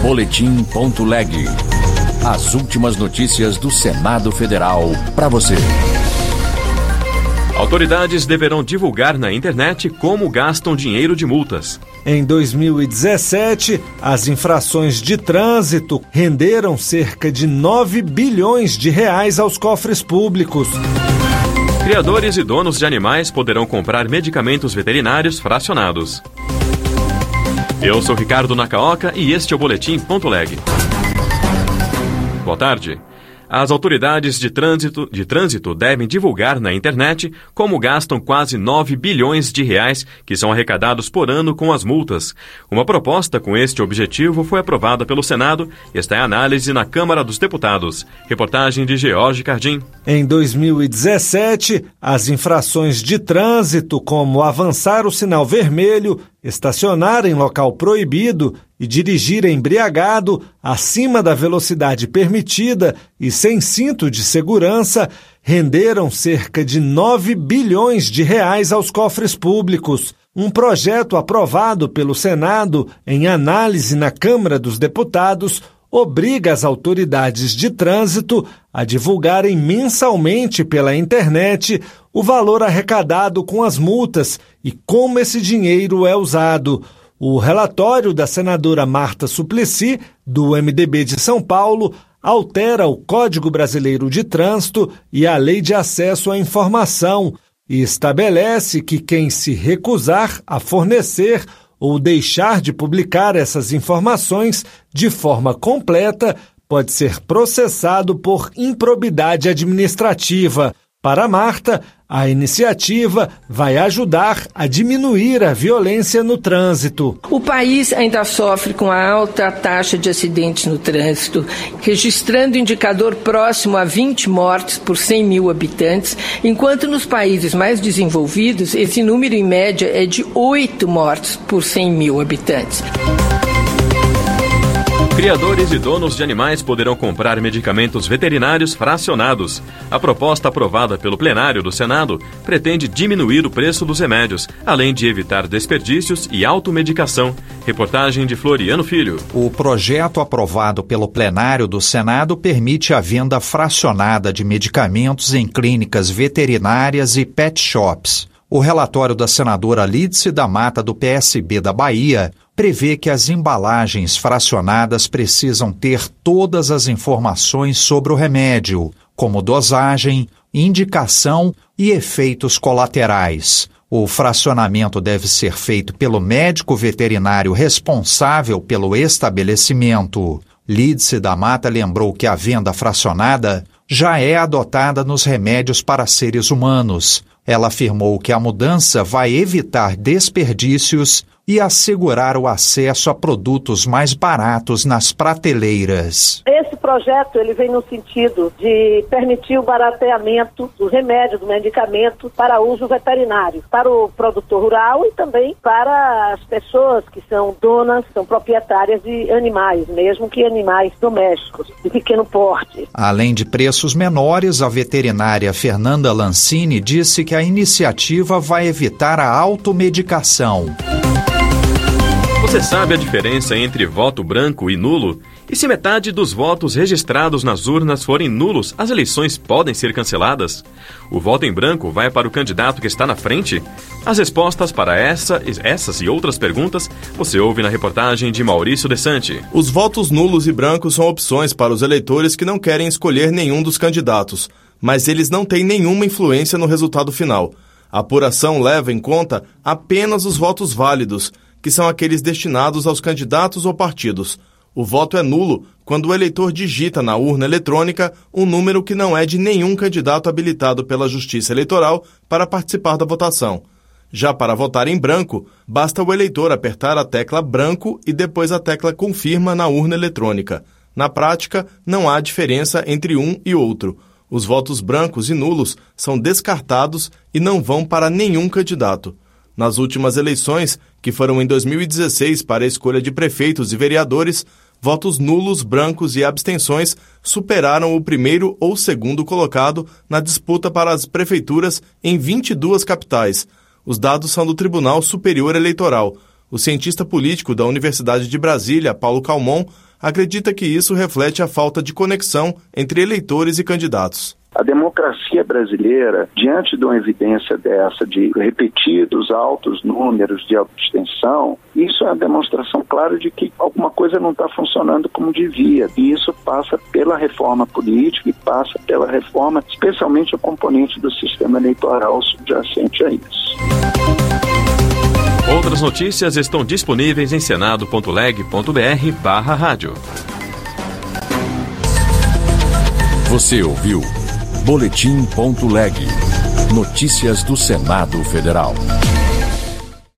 Boletim.leg. As últimas notícias do Senado Federal para você. Autoridades deverão divulgar na internet como gastam dinheiro de multas. Em 2017, as infrações de trânsito renderam cerca de 9 bilhões de reais aos cofres públicos. Criadores e donos de animais poderão comprar medicamentos veterinários fracionados. Eu sou Ricardo Nakaoka e este é o Boletim.leg. Boa tarde. As autoridades de trânsito devem divulgar na internet como gastam quase 9 bilhões de reais que são arrecadados por ano com as multas. Uma proposta com este objetivo foi aprovada pelo Senado e está em análise na Câmara dos Deputados. Reportagem de George Cardim. Em 2017, as infrações de trânsito, como avançar o sinal vermelho, estacionar em local proibido e dirigir embriagado acima da velocidade permitida e sem cinto de segurança, renderam cerca de 9 bilhões de reais aos cofres públicos. Um projeto aprovado pelo Senado em análise na Câmara dos Deputados obriga as autoridades de trânsito a divulgarem mensalmente pela internet o valor arrecadado com as multas e como esse dinheiro é usado. O relatório da senadora Marta Suplicy, do MDB de São Paulo, altera o Código Brasileiro de Trânsito e a Lei de Acesso à Informação e estabelece que quem se recusar a fornecer ou deixar de publicar essas informações de forma completa pode ser processado por improbidade administrativa. Para Marta, a iniciativa vai ajudar a diminuir a violência no trânsito. O país ainda sofre com a alta taxa de acidentes no trânsito, registrando indicador próximo a 20 mortes por 100 mil habitantes, enquanto nos países mais desenvolvidos esse número em média é de 8 mortes por 100 mil habitantes. Criadores e donos de animais poderão comprar medicamentos veterinários fracionados. A proposta aprovada pelo plenário do Senado pretende diminuir o preço dos remédios, além de evitar desperdícios e automedicação. Reportagem de Floriano Filho. O projeto aprovado pelo plenário do Senado permite a venda fracionada de medicamentos em clínicas veterinárias e pet shops. O relatório da senadora Lídice da Mata, do PSB da Bahia, prevê que as embalagens fracionadas precisam ter todas as informações sobre o remédio, como dosagem, indicação e efeitos colaterais. O fracionamento deve ser feito pelo médico veterinário responsável pelo estabelecimento. Lídice da Mata lembrou que a venda fracionada já é adotada nos remédios para seres humanos. Ela afirmou que a mudança vai evitar desperdícios e assegurar o acesso a produtos mais baratos nas prateleiras. Esse projeto ele vem no sentido de permitir o barateamento do remédio, do medicamento para uso veterinário, para o produtor rural e também para as pessoas que são donas, são proprietárias de animais, mesmo que animais domésticos, de pequeno porte. Além de preços menores, a veterinária Fernanda Lancini disse que a iniciativa vai evitar a automedicação. Você sabe a diferença entre voto branco e nulo? E se metade dos votos registrados nas urnas forem nulos, as eleições podem ser canceladas? O voto em branco vai para o candidato que está na frente? As respostas para essas e outras perguntas você ouve na reportagem de Maurício Desante. Os votos nulos e brancos são opções para os eleitores que não querem escolher nenhum dos candidatos, mas eles não têm nenhuma influência no resultado final. A apuração leva em conta apenas os votos válidos, que são aqueles destinados aos candidatos ou partidos. O voto é nulo quando o eleitor digita na urna eletrônica um número que não é de nenhum candidato habilitado pela Justiça Eleitoral para participar da votação. Já para votar em branco, basta o eleitor apertar a tecla branco e depois a tecla confirma na urna eletrônica. Na prática, não há diferença entre um e outro. Os votos brancos e nulos são descartados e não vão para nenhum candidato. Nas últimas eleições, que foram em 2016 para a escolha de prefeitos e vereadores, votos nulos, brancos e abstenções superaram o primeiro ou segundo colocado na disputa para as prefeituras em 22 capitais. Os dados são do Tribunal Superior Eleitoral. O cientista político da Universidade de Brasília, Paulo Calmon, acredita que isso reflete a falta de conexão entre eleitores e candidatos. A democracia brasileira, diante de uma evidência dessa, de repetidos altos números de abstenção, isso é uma demonstração clara de que alguma coisa não está funcionando como devia. E isso passa pela reforma política e passa pela reforma, especialmente o componente do sistema eleitoral subjacente a isso. Outras notícias estão disponíveis em senado.leg.br/rádio. Você ouviu Boletim.leg. Notícias do Senado Federal.